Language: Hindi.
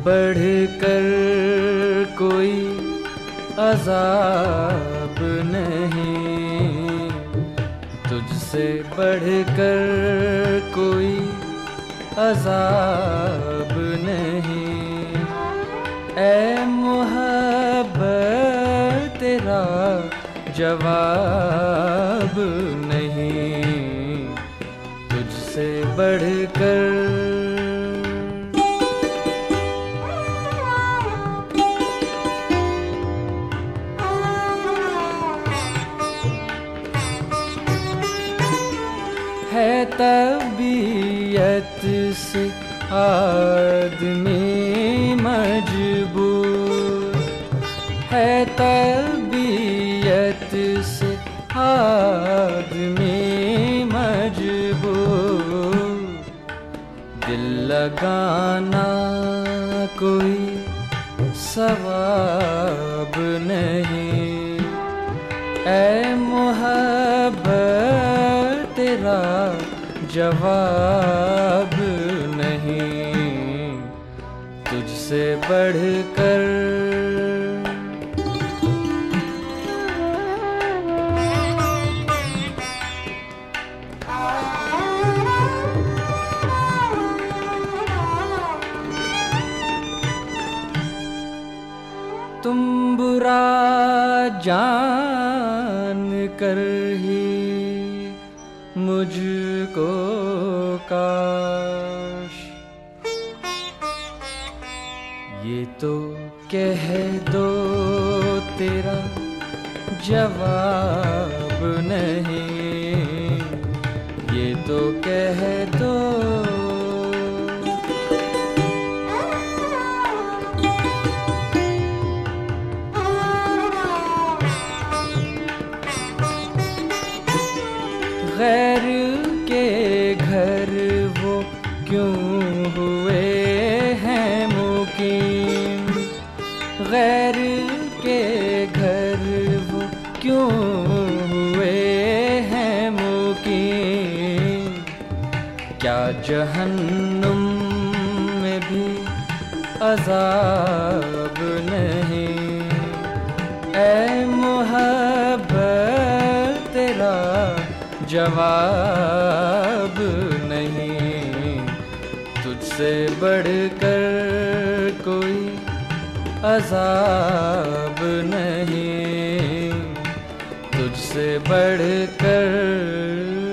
बढ़कर कोई अज़ाब नहीं, तुझसे बढ़कर कोई अज़ाब नहीं। ऐ मोहब्बत तेरा जवाब नहीं, तुझसे बढ़कर। है तबीयत से आदमी मजबूर, है तबीयत से आदमी मजबूर। दिल लगाना कोई सवाब नहीं, ऐ मोहब्बत तेरा जवाब नहीं, तुझसे बढ़कर। तुम बुरा जान कर ही मुझको काश ये तो कह दो तेरा जवाब नहीं, ये तो कह दो। गैर के घर वो क्यों हुए हैं मुकीम, गैर के घर वो क्यों हुए हैं मुकीम। क्या जहन्नुम में भी अज़ाब नहीं, ऐ मोहब्बत तेरा जवाब नहीं, तुझसे बढ़कर कोई अज़ाब नहीं, तुझसे बढ़कर।